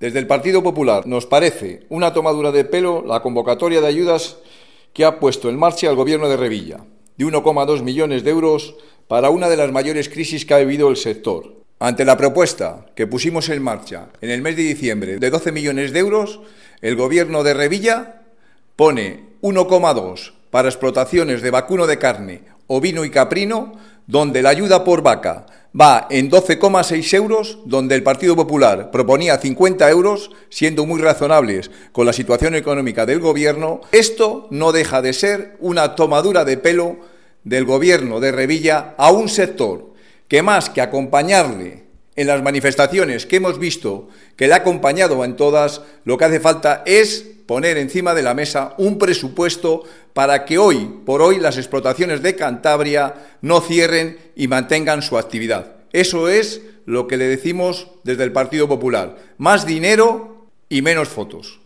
Desde el Partido Popular nos parece una tomadura de pelo la convocatoria de ayudas que ha puesto en marcha el Gobierno de Revilla, de 1,2 millones de euros para una de las mayores crisis que ha vivido el sector. Ante la propuesta que pusimos en marcha en el mes de diciembre de 12 millones de euros, el Gobierno de Revilla pone 1,2 para explotaciones de vacuno de carne, ovino y caprino, donde la ayuda por vaca va en 12,6 euros, donde el Partido Popular proponía 50 euros, siendo muy razonables con la situación económica del Gobierno. Esto no deja de ser una tomadura de pelo del Gobierno de Revilla a un sector que, más que acompañarle en las manifestaciones que hemos visto que le ha acompañado en todas, lo que hace falta es poner encima de la mesa un presupuesto para que hoy por hoy las explotaciones de Cantabria no cierren y mantengan su actividad. Eso es lo que le decimos desde el Partido Popular: más dinero y menos fotos.